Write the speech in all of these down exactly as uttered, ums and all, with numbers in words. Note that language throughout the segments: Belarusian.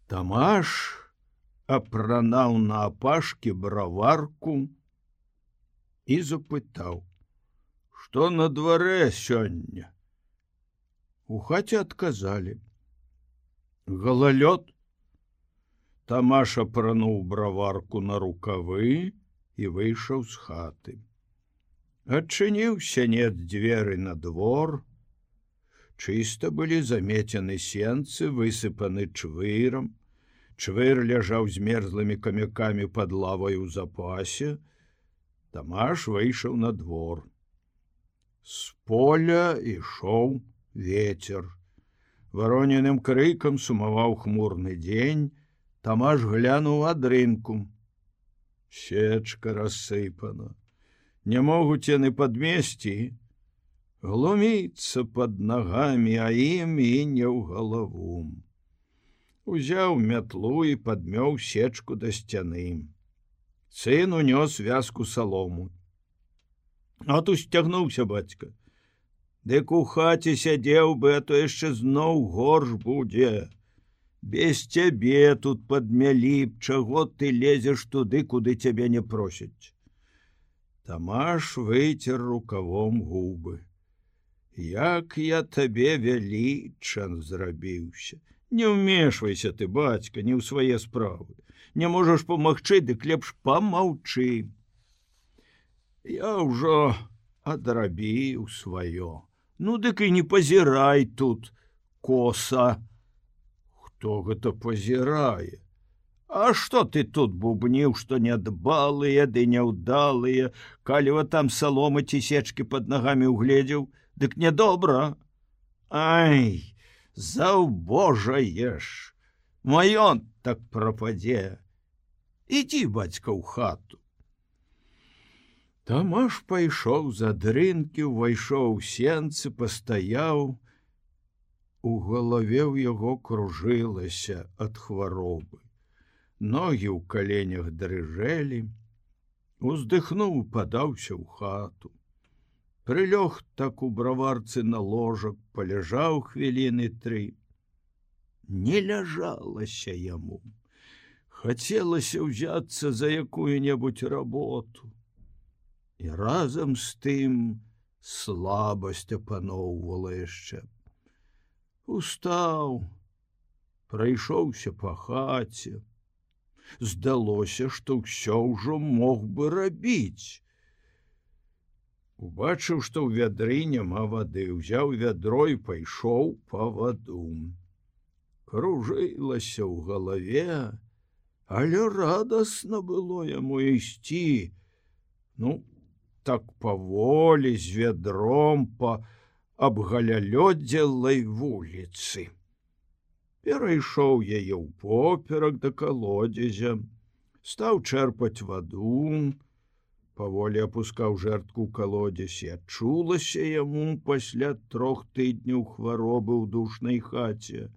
Тамаш апранаў наапашкі браварку і запытаў: «Што на дварэ сёння?» У хаце адказалі: «Галалёд». Тамаш апрануў браварку на рукавы і выйшаў з хаты. Адчыніў сянец дзверы на двор. Чыста былі замецены сенцы, высыпаны чвырам. Чвыр ляжаў змерзлымі камякамі пад лавай у запасе. Тамаш выйшаў на двор. З поля ішоў ветер. Вароненым крыкам сумаваў хмурны дзень. Тамаш глянуў ад рынку. Сечка рассыпана. Не могуць яны падмесці. Глуміцца пад нагамі, а ім і не ў галаву. Узяў мятлу і падмёў сечку да сцяны. Сын унёс вязку салому. От усцягнуўся бацька. Дык у хаце сядзеў бы, а то яшчэ зноў горш будзе. Без цябе тут падмялі б, чаго ты лезеш туды, куды цябе не просяць. Тамаш выцер рукавом губы. Як я табе вялічан зрабіўся. Не ўмешвайся ты, бацька, не ў свае справы. Не можаш памагчы, дык лепш памаўчы. Я ўжо адрабіў сваё. Ну дык і не пазірай тут коса. Хто гэта пазірае? А што ты тут бубніў, што нядбалыя ды няўдалыя, каліва там саломы ці сечкі пад нагамі угледзеў, дык нядобра. Ай, заўбожаеш, маёнтак прападзе. Ідзі, бацька, ў хату. Тамаш пайшоў за дрынкі, увайшоў у сенцы, пастаяў. У галаве ў яго кружылася ад хваробы. Ногі ў каленях дрыжэлі. Уздыхнуў, падаўся ў хату. Прылёг так у браварцы на ложак, паляжаў хвіліны тры. Не ляжалася яму. Хацелася ўзяцца за якую-небудзь работу. І разам з тым слабасць апаноўвала яшчэ. Устаў, прайшоўся па хаце. Здалося, што ўсё ўжо мог бы рабіць. Убачыў, што ў вядры няма вады, узяў вядро і пайшоў па ваду. Кружылася ў галаве, але радасна было яму ісці. Ну, так паволі, з вядром па абгалялёдзелай вуліцы. Перайшоў яе ўпоперак да калодзезя, стаў чэрпаць ваду, паволі апускаў жэрдку ў калодзез, і адчулася яму пасля трох тыдняў хваробы ў душнай хаце.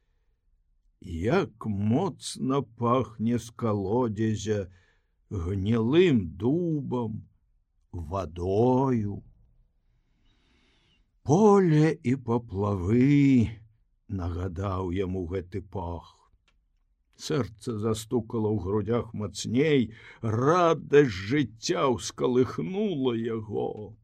Як моцна пахне з калодзезя гнілым дубам, вадою. Поле і паплавы нагадаў яму гэты пах. Сэрца застукала ў грудях мацней, радасць жыцця ўскалыхнула яго.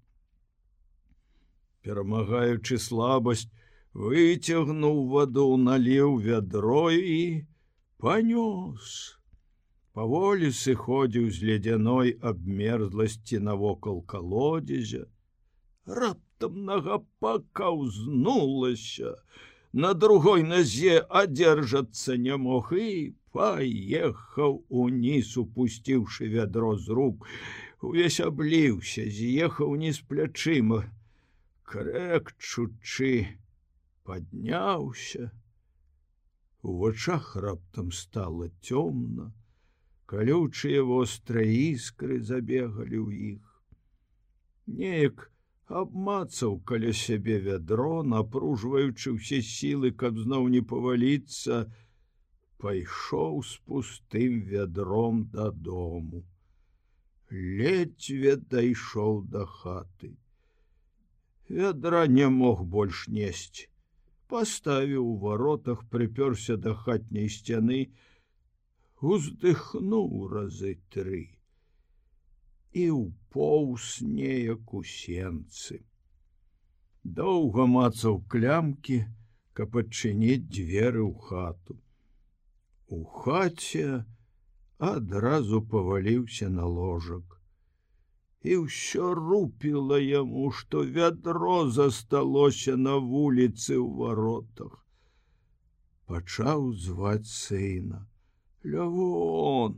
Перамагаючы слабасць, выцягнуў ваду, наліў вядро і панёс. Паволі сыходзіў з ледзяной абмерзласці навокал калодзезя. Раптам нага пакаўзнулася, на другой назе адзержацца не мог і паехаў уніз, упусціўшы вядро з рук. Увесь абліўся, з'ехаў уніз плячыма. Крэкчучы, падняўся. У вачах раптам стала цёмна. Калючыя вострыя іскры забегалі ў іх. Неяк абмацаў каля сябе вядро, напружваючы ўсе сілы, каб зноў не паваліцца, пайшоў з пустым вядром дадому. Ледзьве дайшоў да хаты. Вядра не мог больш несці. паставіў у варотах, прыпёрся да хатняй сцяны, уздыхнуў разы тры і ўпоўз неяк у сенцы. Доўга мацаў клямкі, каб адчыніць дзверы ў хату. У хаце адразу паваліўся на ложак. І ўсё рупіла яму, што вядро засталося на вуліцы ў варотах. Пачаў зваць сына: Лявон,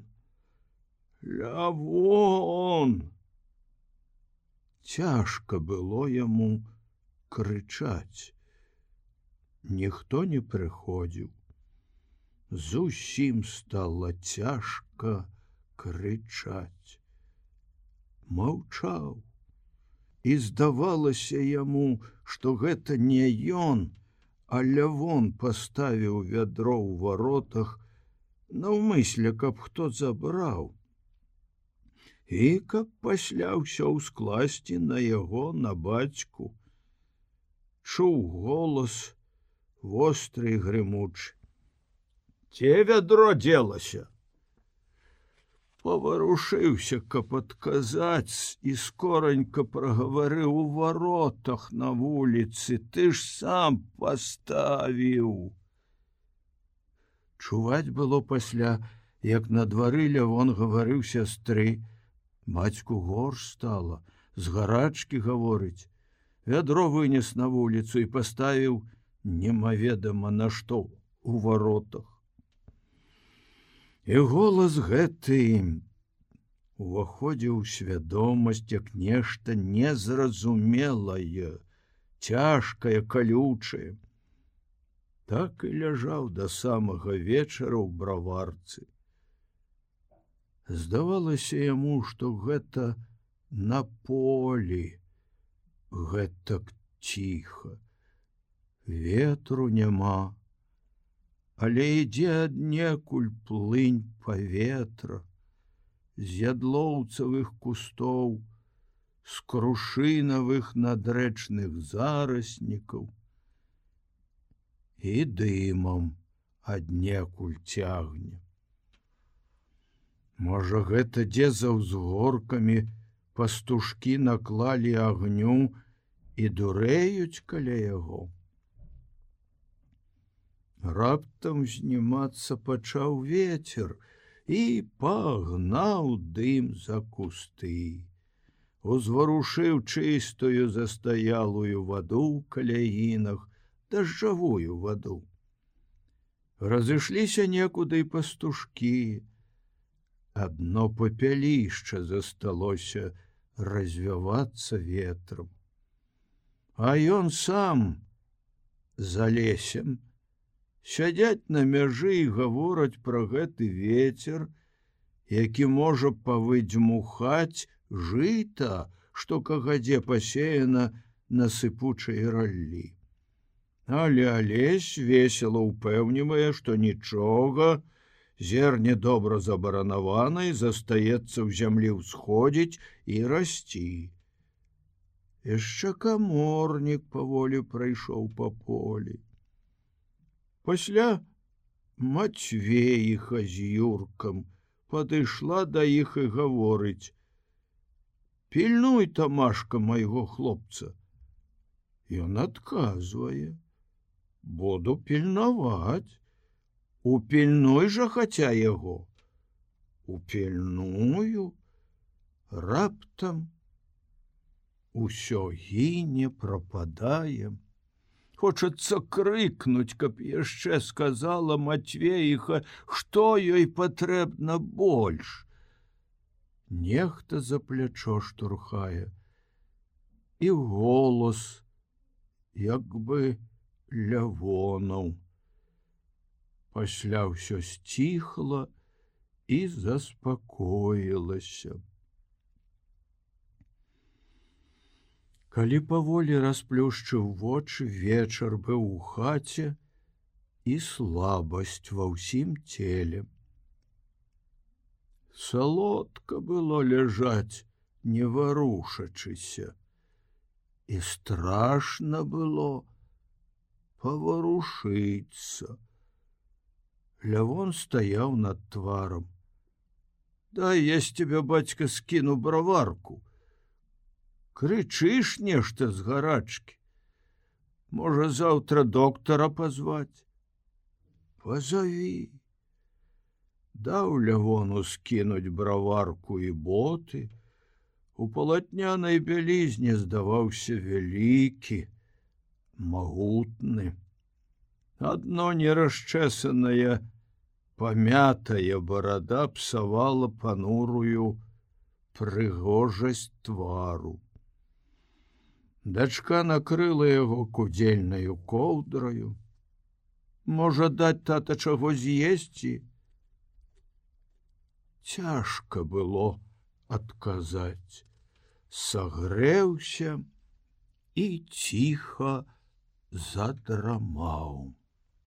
Лявон. Цяжка было яму крычаць. Ніхто не прыходзіў. Зусім стала цяжка крычаць. Маўчаў, і здавалася яму, што гэта не ён, а Лявон паставіў вядро ў варотах наўмысля, каб хто забраў, і каб пасля ўсё ўскласці на яго, на бацьку. Чуў голас востры і грымучы: «Дзе вядро дзелася?» Паварушыўся, каб адказаць, і скоранька прагаварыў: «У варотах на вуліцы, ты ж сам паставіў». Чуваць было пасля, як на двары Лявон гаварыў сястры. Бацьку горш стала, з гарачкі гаворыць. Вядро вынес на вуліцу і паставіў немаведама на што у варотах. І голас гэты уваходзіў у свядомасць як нешта незразумелае, цяжкае, калючае. Так і ляжаў да самага вечара ў браварцы. Здавалася яму, што гэта на полі, гэтак ціха, ветру няма, але ідзе аднекуль плынь паветра, з ядлоўцавых кустоў, з крушынавых надрэчных зараснікаў, і дымам аднекуль цягне. Можа, гэта дзе за ўзгоркамі пастушкі наклалі агню і дурэюць каля яго. Раптам знімацца пачаў вецер і пагнаў дым за кусты. Узварушыў чыстую застаялую ваду ў каляінах, дажджавую ваду. Разышліся некуды і пастушкі. Адно папялішча засталося развявацца ветрам. А ён сам за лесем сядзяць на мяжы і гавораць пра гэты вецер, які можа павыдзьмухаць жыта, што кагадзе пасеяна на сыпучай раллі. Але Алесь весела ўпэўнівае, што нічога, зерне добра забаранавана і застаецца ў зямлі ўсходзіць і расці. Яшчэ каморнік паволі прайшоў па полі. Пасля Мацвеіха з Юркам падышла да іх і гаворыць: «Пільнуй, Тамашка, майго хлопца». Ён адказвае: «Буду пільнаваць». «Упільнуй жа хаця яго». «Упільную». Раптам усё гіне, прападае. Хочацца крыкнуць, каб яшчэ сказала Мацвеіха, што ёй патрэбна больш. Нехта за плячо штурхае, і голос, як бы Лявонаў. Пасля ўсё сціхла і заспакоілася. Калі паволі расплюшчыў вочы, вечар быў у хаце і слабасць ва ўсім целе. Салодка было ляжаць, не варушачыся, і страшна было паварушыцца. Лявон стаяў над тварам. Дай я з цябе, бацька, скіну браварку. Крычыш нешта з гарачкі. Можа, заўтра доктара пазваць? Пазаві. Даў Лявону скінуць браварку і боты. У палатнянай бялізне здаваўся вялікі, магутны. Адно нерасчэсаная, памятая барада псавала панурую прыгожасць твару. Дачка накрыла яго кудзельнаю коўдраю. Можа, даць тата чаго з'есці? Цяжка было адказаць. Сагрэўся і ціха задрамаў.